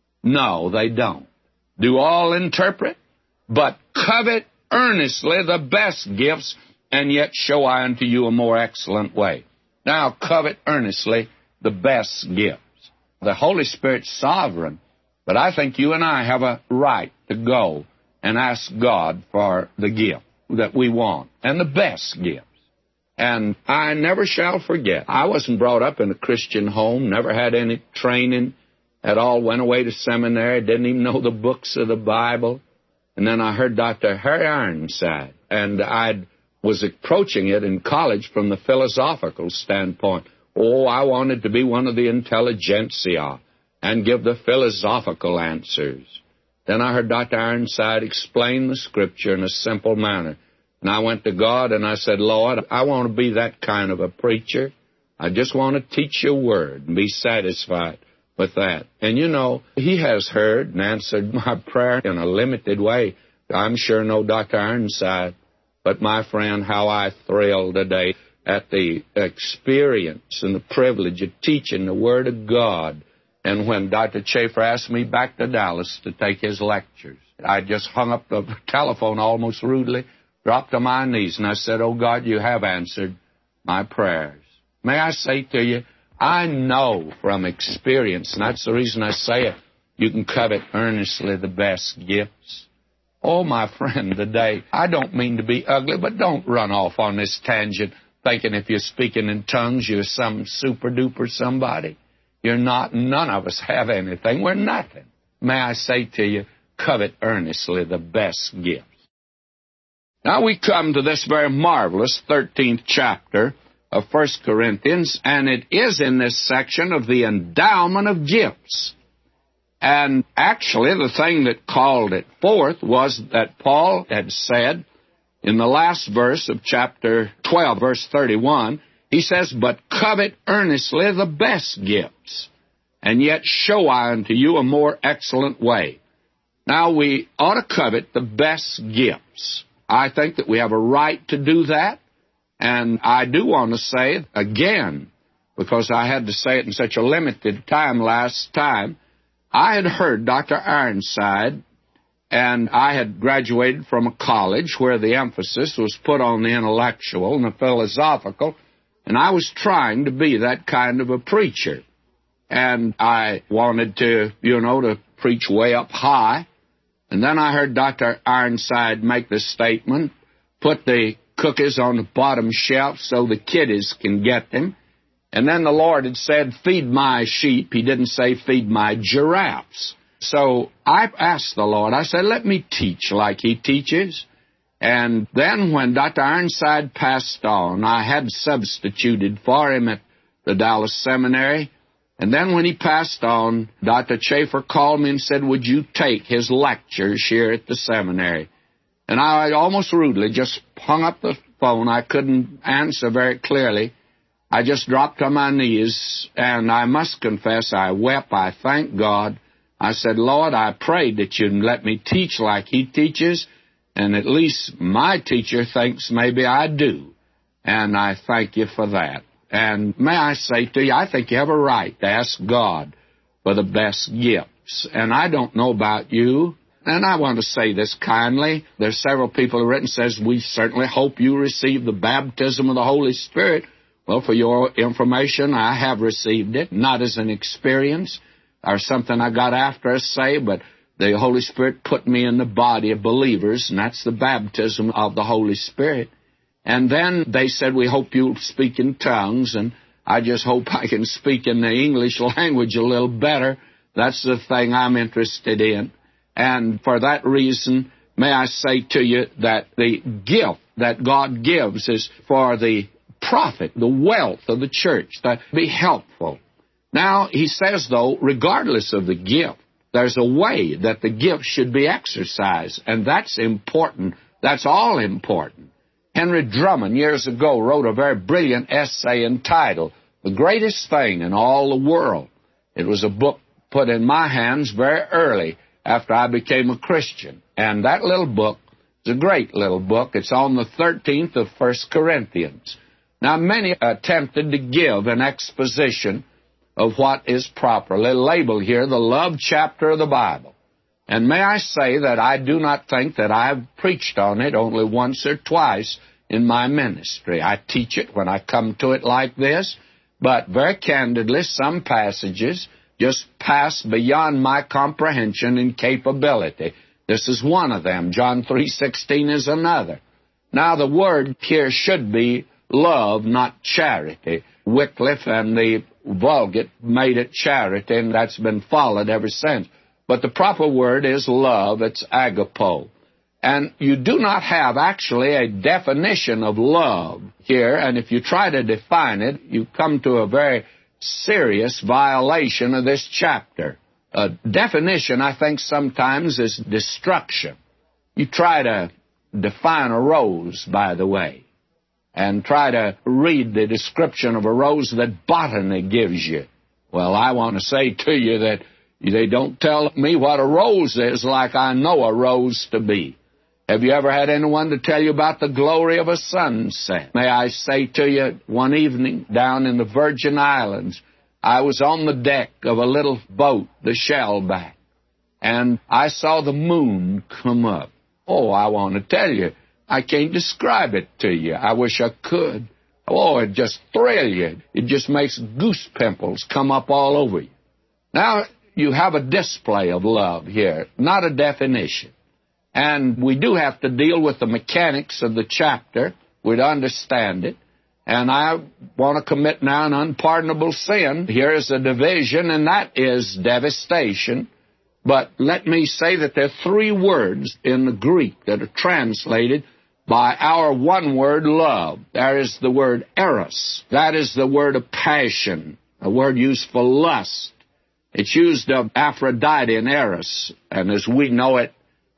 no, they don't. Do all interpret? But covet earnestly the best gifts, and yet show I unto you a more excellent way. Now, covet earnestly the best gifts. The Holy Spirit's sovereign, but I think you and I have a right to go and ask God for the gift that we want, and the best gifts. And I never shall forget, I wasn't brought up in a Christian home, never had any training at all, went away to seminary, didn't even know the books of the Bible. And then I heard Dr. Harry Ironside, and I was approaching it in college from the philosophical standpoint. Oh, I wanted to be one of the intelligentsia and give the philosophical answers. Then I heard Dr. Ironside explain the Scripture in a simple manner. And I went to God and I said, Lord, I want to be that kind of a preacher. I just want to teach your word and be satisfied. with that. And you know, he has heard and answered my prayer in a limited way. I'm sure no Dr. Ironside, but my friend, how I thrill today at the experience and the privilege of teaching the Word of God. And when Dr. Chafer asked me back to Dallas to take his lectures, I just hung up the telephone almost rudely, dropped to my knees, and I said, "Oh, God, you have answered my prayers." May I say to you, I know from experience, and that's the reason I say it, you can covet earnestly the best gifts. Oh, my friend, today, I don't mean to be ugly, but don't run off on this tangent thinking if you're speaking in tongues, you're some super-duper somebody. You're not. None of us have anything. We're nothing. May I say to you, covet earnestly the best gifts. Now we come to this very marvelous 13th chapter of 1 Corinthians, and it is in this section of the endowment of gifts. And actually, the thing that called it forth was that Paul had said in the last verse of chapter 12, verse 31, he says, "But covet earnestly the best gifts, and yet show I unto you a more excellent way." Now, we ought to covet the best gifts. I think that we have a right to do that. And I do want to say again, because I had to say it in such a limited time last time, I had heard Dr. Ironside, and I had graduated from a college where the emphasis was put on the intellectual and the philosophical, and I was trying to be that kind of a preacher. And I wanted to, to preach way up high. And then I heard Dr. Ironside make the statement, put the cookies on the bottom shelf so the kiddies can get them. And then the Lord had said, "Feed my sheep." He didn't say, "Feed my giraffes." So I asked the Lord, I said, "Let me teach like he teaches." And then when Dr. Ironside passed on, I had substituted for him at the Dallas Seminary. And then when he passed on, Dr. Chafer called me and said, "Would you take his lectures here at the seminary?" And I almost rudely just hung up the phone. I couldn't answer very clearly. I just dropped on my knees, and I must confess I wept. I thanked God. I said, "Lord, I prayed that you'd let me teach like he teaches, and at least my teacher thinks maybe I do. And I thank you for that." And may I say to you, I think you have a right to ask God for the best gifts. And I don't know about you, and I want to say this kindly. There's several people who have written, says, "We certainly hope you receive the baptism of the Holy Spirit." Well, for your information, I have received it, not as an experience or something I got after a say, but the Holy Spirit put me in the body of believers, and that's the baptism of the Holy Spirit. And then they said, "We hope you'll speak in tongues," and I just hope I can speak in the English language a little better. That's the thing I'm interested in. And for that reason, may I say to you that the gift that God gives is for the profit, the wealth of the church, to be helpful. Now, he says, though, regardless of the gift, there's a way that the gift should be exercised, and that's important. That's all important. Henry Drummond, years ago, wrote a very brilliant essay entitled, "The Greatest Thing in All the World." It was a book put in my hands very early after I became a Christian. And that little book is a great little book. It's on the 13th of 1 Corinthians. Now, many attempted to give an exposition of what is properly labeled here, the love chapter of the Bible. And may I say that I do not think that I've preached on it only once or twice in my ministry. I teach it when I come to it like this, but very candidly, some passages just pass beyond my comprehension and capability. This is one of them. John 3:16 is another. Now, the word here should be love, not charity. Wycliffe and the Vulgate made it charity, and that's been followed ever since. But the proper word is love. It's agapo. And you do not have actually a definition of love here, and if you try to define it, you come to a very serious violation of this chapter. A definition, I think, sometimes is destruction. You try to define a rose, by the way, and try to read the description of a rose that botany gives you. Well, I want to say to you that they don't tell me what a rose is like I know a rose to be. Have you ever had anyone to tell you about the glory of a sunset? May I say to you, one evening down in the Virgin Islands, I was on the deck of a little boat, the Shellback, and I saw the moon come up. Oh, I want to tell you, I can't describe it to you. I wish I could. Oh, it just thrills you. It just makes goose pimples come up all over you. Now, you have a display of love here, not a definition. And we do have to deal with the mechanics of the chapter. We'd understand it. And I want to commit now an unpardonable sin. Here is a division, and that is devastation. But let me say that there are three words in the Greek that are translated by our one word, love. There is the word eros. That is the word of passion, a word used for lust. It's used of Aphrodite and Eros, and as we know it,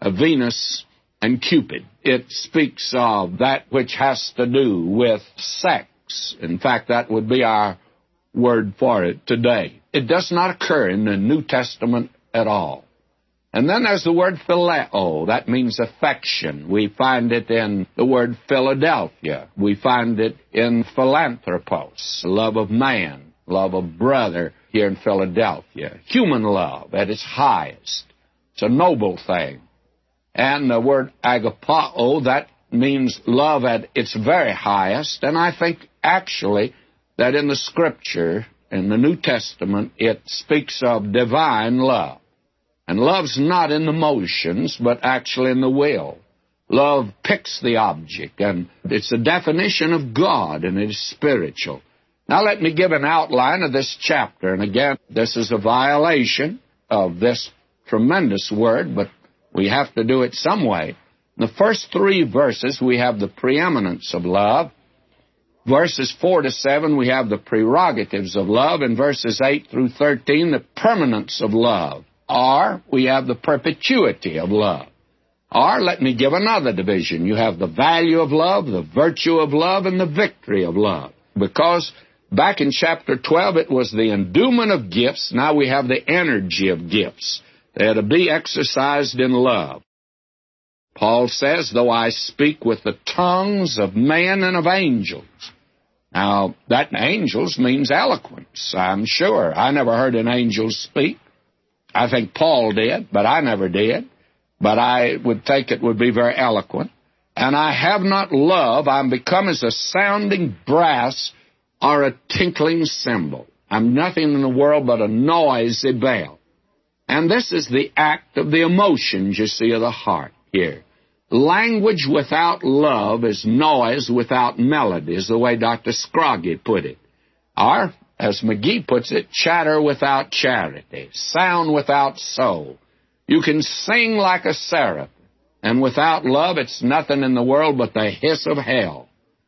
Venus and Cupid. It speaks of that which has to do with sex. In fact, that would be our word for it today. It does not occur in the New Testament at all. And then there's the word phileo. That means affection. We find it in the word Philadelphia. We find it in philanthropos, love of man, love of brother here in Philadelphia. Human love at its highest. It's a noble thing. And the word agapao, that means love at its very highest. And I think actually that in the Scripture, in the New Testament, it speaks of divine love. And love's not in the motions, but actually in the will. Love picks the object, and it's a definition of God, and it is spiritual. Now let me give an outline of this chapter. And again, this is a violation of this tremendous word, but we have to do it some way. In the first three verses, we have the preeminence of love. Verses 4 to 7, we have the prerogatives of love. In verses 8 through 13, the permanence of love. Or we have the perpetuity of love. Or let me give another division. You have the value of love, the virtue of love, and the victory of love. Because back in chapter 12, it was the endowment of gifts. Now we have the energy of gifts. They are to be exercised in love. Paul says, though I speak with the tongues of men and of angels. Now, that angels means eloquence, I'm sure. I never heard an angel speak. I think Paul did, but I never did. But I would think it would be very eloquent. And I have not love, I'm become as a sounding brass or a tinkling cymbal. I'm nothing in the world but a noisy bell. And this is the act of the emotions, you see, of the heart here. Language without love is noise without melody, is the way Dr. Scroggie put it. Or, as McGee puts it, chatter without charity, sound without soul. You can sing like a seraph, and without love it's nothing in the world but the hiss of hell.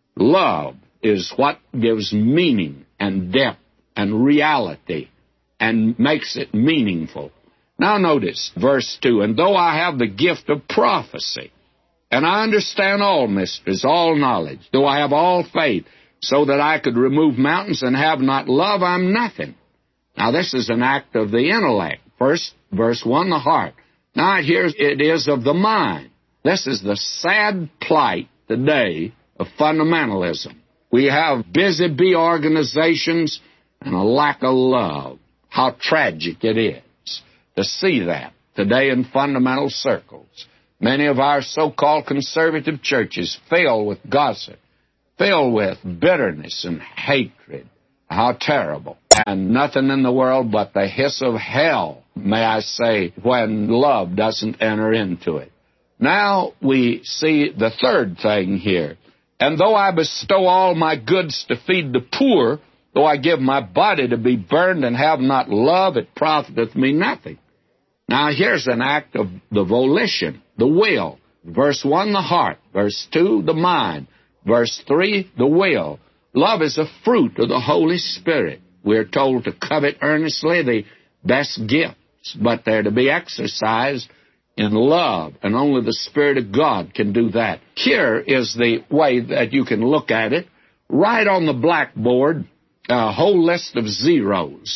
Love is what gives meaning and depth and reality and makes it meaningful. Now notice verse 2, and though I have the gift of prophecy, and I understand all mysteries, all knowledge, though I have all faith, so that I could remove mountains and have not love, I'm nothing. Now this is an act of the intellect. First, verse 1, the heart. Now here it is of the mind. This is the sad plight today of fundamentalism. We have busy bee organizations and a lack of love. How tragic it is to see that today in fundamental circles. Many of our so-called conservative churches fill with gossip, fill with bitterness and hatred. How terrible. And nothing in the world but the hiss of hell, may I say, when love doesn't enter into it. Now we see the third thing here. And though I bestow all my goods to feed the poor, though I give my body to be burned and have not love, it profiteth me nothing. Now here's an act of the volition, the will. Verse 1, the heart. Verse 2, the mind. Verse 3, the will. Love is a fruit of the Holy Spirit. We're told to covet earnestly the best gifts, but they're to be exercised in love, and only the Spirit of God can do that. Here is the way that you can look at it. Write on the blackboard a whole list of zeros.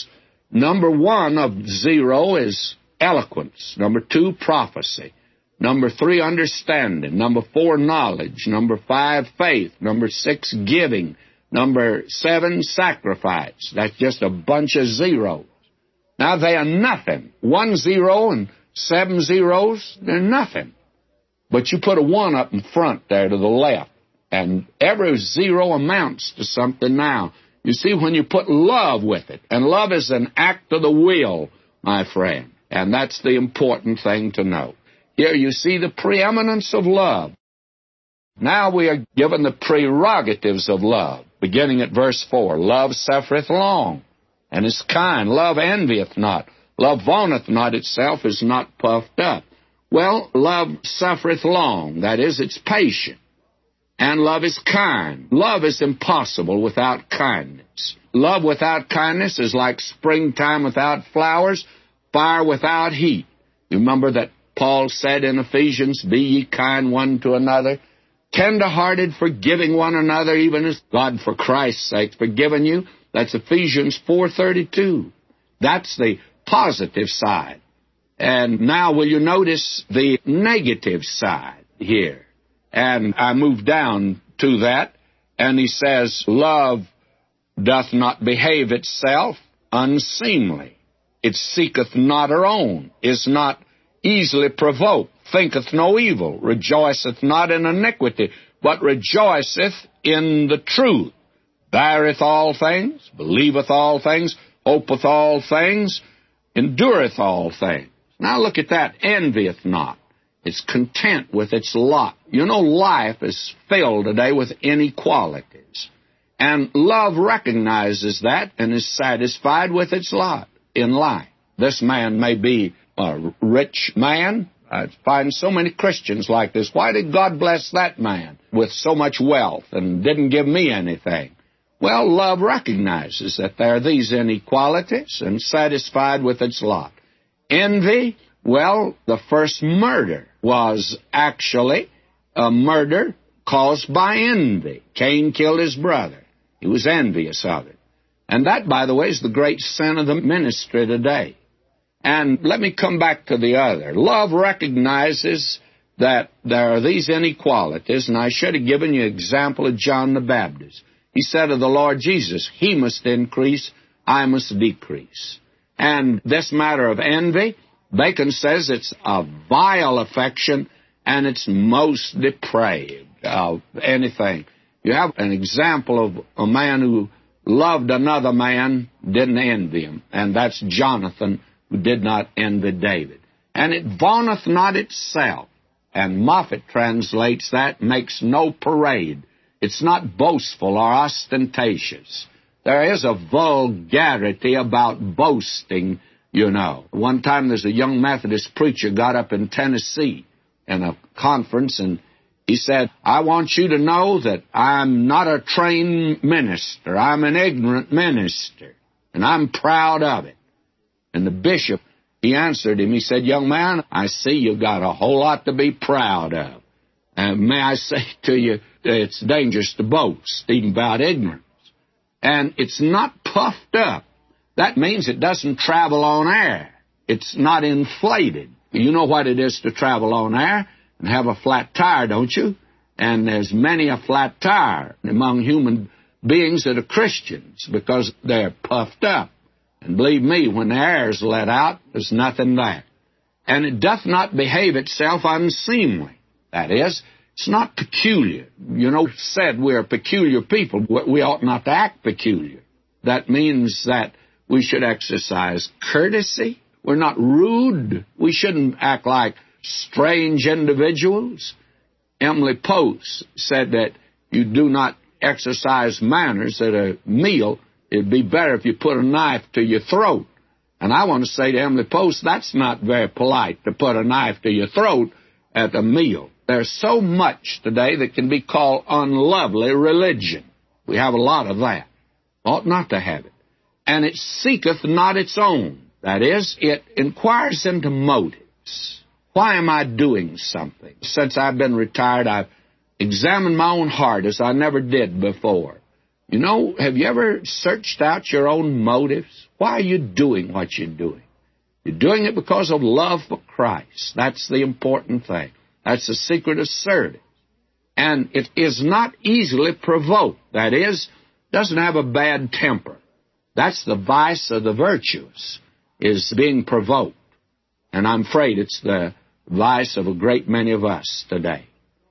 Number 1 of 0 is eloquence. Number 2, prophecy. Number 3, understanding. Number 4, knowledge. Number 5, faith. Number 6, giving. Number 7, sacrifice. That's just a bunch of zeros. Now, they are nothing. 1 0 and 7 zeros, they're nothing. But you put a 1 up in front there to the left, and every 0 amounts to something now. You see, when you put love with it, and love is an act of the will, my friend, and that's the important thing to know. Here you see the preeminence of love. Now we are given the prerogatives of love, beginning at verse 4. Love suffereth long, and is kind. Love envieth not. Love vaunteth not itself, is not puffed up. Well, love suffereth long. That is, it's patient. And love is kind. Love is impossible without kindness. Love without kindness is like springtime without flowers, fire without heat. You remember that Paul said in Ephesians, be ye kind one to another, tender-hearted, forgiving one another, even as God for Christ's sake forgiven you. That's Ephesians 4:32. That's the positive side. And now will you notice the negative side here? And I move down to that, and he says, love doth not behave itself unseemly. It seeketh not her own, is not easily provoked, thinketh no evil, rejoiceth not in iniquity, but rejoiceth in the truth, beareth all things, believeth all things, hopeth all things, endureth all things. Now look at that, envieth not. It's content with its lot. You know, life is filled today with inequalities. And love recognizes that and is satisfied with its lot in life. This man may be a rich man. I find so many Christians like this. Why did God bless that man with so much wealth and didn't give me anything? Well, love recognizes that there are these inequalities and satisfied with its lot. Envy, well, the first murder was actually a murder caused by envy. Cain killed his brother. He was envious of it. And that, by the way, is the great sin of the ministry today. And let me come back to the other. Love recognizes that there are these inequalities, and I should have given you an example of John the Baptist. He said of the Lord Jesus, He must increase, I must decrease. And this matter of envy, Bacon says it's a vile affection, and it's most depraved of anything. You have an example of a man who loved another man, didn't envy him, and that's Jonathan, who did not envy David. And it vaunteth not itself, and Moffat translates that, makes no parade. It's not boastful or ostentatious. There is a vulgarity about boasting, you know. One time there's a young Methodist preacher got up in Tennessee in a conference, and he said, I want you to know that I'm not a trained minister. I'm an ignorant minister, and I'm proud of it. And the bishop, he answered him. He said, young man, I see you've got a whole lot to be proud of. And may I say to you, it's dangerous to boast, even about ignorance. And it's not puffed up. That means it doesn't travel on air. It's not inflated. You know what it is to travel on air and have a flat tire, don't you? And there's many a flat tire among human beings that are Christians because they're puffed up. And believe me, when the air is let out, there's nothing there. And it doth not behave itself unseemly. That is, it's not peculiar. You know, said we're a peculiar people. We ought not to act peculiar. That means that we should exercise courtesy. We're not rude. We shouldn't act like strange individuals. Emily Post said that you do not exercise manners at a meal. It'd be better if you put a knife to your throat. And I want to say to Emily Post, that's not very polite to put a knife to your throat at a meal. There's so much today that can be called unlovely religion. We have a lot of that. Ought not to have it. And it seeketh not its own. That is, it inquires into motives. Why am I doing something? Since I've been retired, I've examined my own heart as I never did before. You know, have you ever searched out your own motives? Why are you doing what you're doing? You're doing it because of love for Christ. That's the important thing. That's the secret of service. And it is not easily provoked. That is, doesn't have a bad temper. That's the vice of the virtuous, is being provoked. And I'm afraid it's the vice of a great many of us today.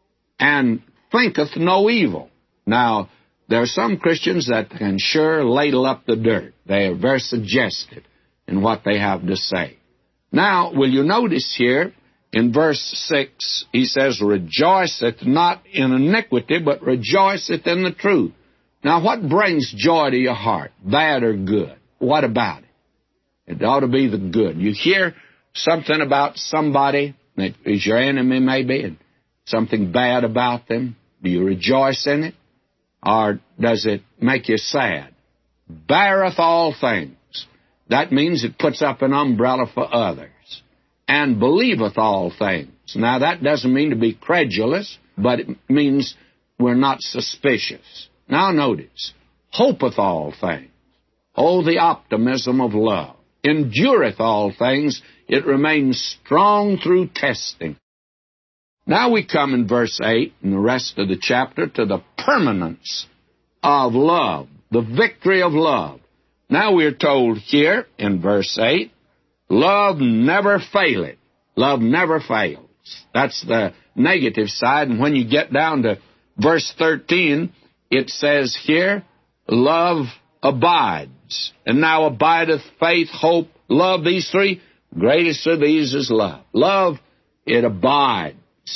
And thinketh no evil. Now, there are some Christians that can sure ladle up the dirt. They are very suggestive in what they have to say. Now, will you notice here, in verse 6, he says, rejoiceth not in iniquity, but rejoiceth in the truth. Now, what brings joy to your heart, bad or good? What about it? It ought to be the good. You hear something about somebody that is your enemy, maybe, and something bad about them. Do you rejoice in it? Or does it make you sad? Beareth all things. That means it puts up an umbrella for others. And believeth all things. Now, that doesn't mean to be credulous, but it means we're not suspicious. Now, notice, hopeth all things. Oh, the optimism of love. Endureth all things. It remains strong through testing. Now we come in verse 8 and the rest of the chapter to the permanence of love, the victory of love. Now we're told here in verse 8, love never faileth. Love never fails. That's the negative side. And when you get down to verse 13, it says here, love abides. And now abideth faith, hope, love, these three. Greatest of these is love. Love, it abides.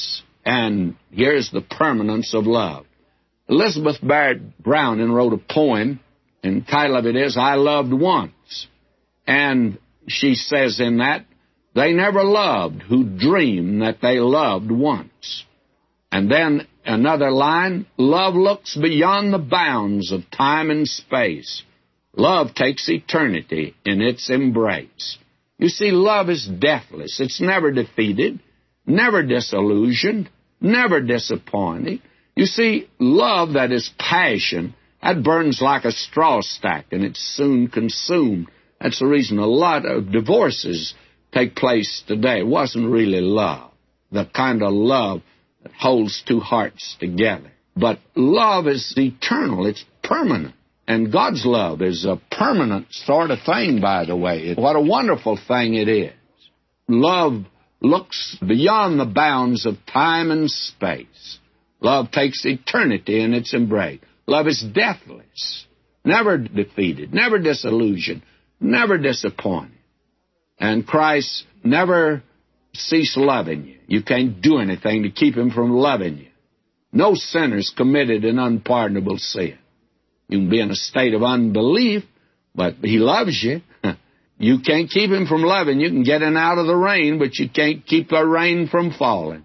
And here's the permanence of love. Elizabeth Barrett Browning wrote a poem, and the title of it is, I Loved Once. And she says in that, they never loved who dreamed that they loved once. And then another line, love looks beyond the bounds of time and space. Love takes eternity in its embrace. You see, love is deathless. It's never defeated, never disillusioned, never disappointed. You see, love that is passion, that burns like a straw stack, and it's soon consumed. That's the reason a lot of divorces take place today. It wasn't really love, the kind of love that holds two hearts together. But love is eternal. It's permanent. And God's love is a permanent sort of thing, by the way. What a wonderful thing it is. Love looks beyond the bounds of time and space. Love takes eternity in its embrace. Love is deathless, never defeated, never disillusioned, never disappointed. And Christ never ceased loving you. You can't do anything to keep him from loving you. No sinner's committed an unpardonable sin. You can be in a state of unbelief, but he loves you. You can't keep him from loving you. You can get in out of the rain, but you can't keep the rain from falling.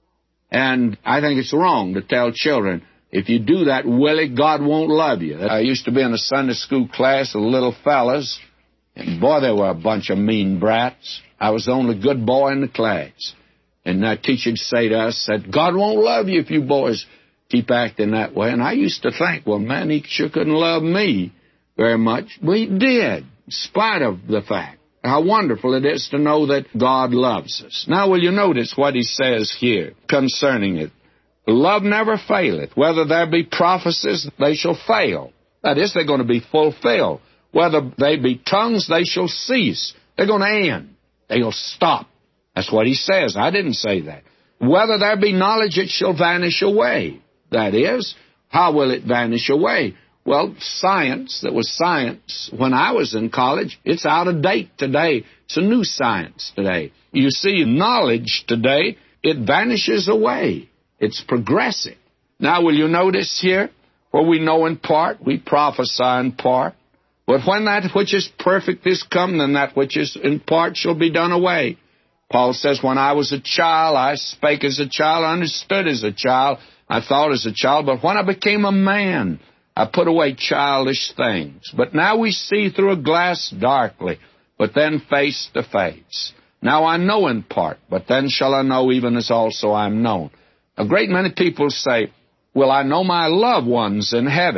And I think it's wrong to tell children, if you do that, Willie, God won't love you. I used to be in a Sunday school class of little fellas, and boy, they were a bunch of mean brats. I was the only good boy in the class. And that teacher would say to us, that God won't love you if you boys keep acting that way. And I used to think, well, man, he sure couldn't love me very much. Well, he did, in spite of the fact. How wonderful it is to know that God loves us. Now, will you notice what he says here concerning it? Love never faileth. Whether there be prophecies, they shall fail. That is, they're going to be fulfilled. Whether they be tongues, they shall cease. They're going to end. They'll stop. That's what he says. I didn't say that. Whether there be knowledge, it shall vanish away. That is, how will it vanish away? Well, science, that was science when I was in college, it's out of date today. It's a new science today. You see, knowledge today, it vanishes away. It's progressive. Now, will you notice here, for we know in part, we prophesy in part, but when that which is perfect is come, then that which is in part shall be done away. Paul says, when I was a child, I spake as a child, I understood as a child, I thought as a child, but when I became a man, I put away childish things. But now we see through a glass darkly, but then face to face. Now I know in part, but then shall I know even as also I am known. A great many people say, well, I know my loved ones in heaven.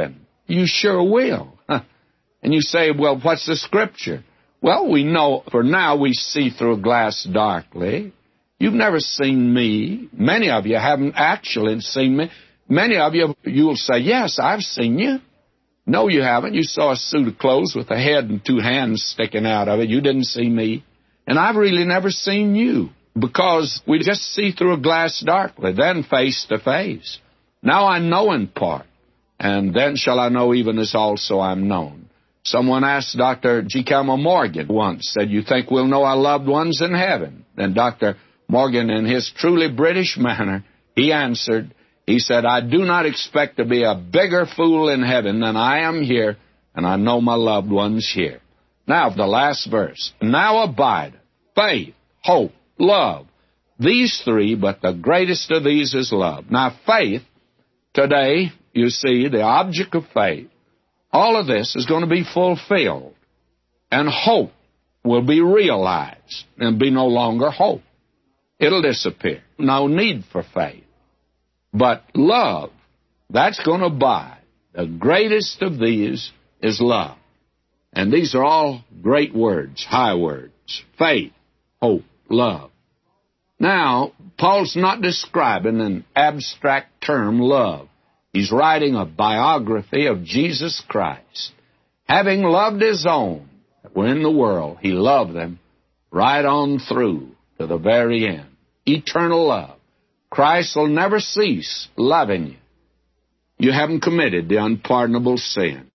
You sure will. And you say, well, what's the Scripture? Well, we know, for now we see through a glass darkly. You've never seen me. Many of you haven't actually seen me. Many of you, you'll say, yes, I've seen you. No, you haven't. You saw a suit of clothes with a head and two hands sticking out of it. You didn't see me. And I've really never seen you, because we just see through a glass darkly, then face to face. Now I know in part, and then shall I know even as also I'm known. Someone asked Dr. G. Campbell Morgan once, said, you think we'll know our loved ones in heaven? And Dr. Morgan, in his truly British manner, he answered, he said, I do not expect to be a bigger fool in heaven than I am here, and I know my loved ones here. Now, the last verse. Now abide faith, hope, love. These three, but the greatest of these is love. Now, faith, today, you see, the object of faith, all of this is going to be fulfilled. And hope will be realized and be no longer hope. It'll disappear. No need for faith. But love, that's going to abide. The greatest of these is love. And these are all great words, high words. Faith, hope, love. Now, Paul's not describing an abstract term, love. He's writing a biography of Jesus Christ. Having loved his own that were in the world, he loved them right on through to the very end. Eternal love. Christ will never cease loving you. You haven't committed the unpardonable sin.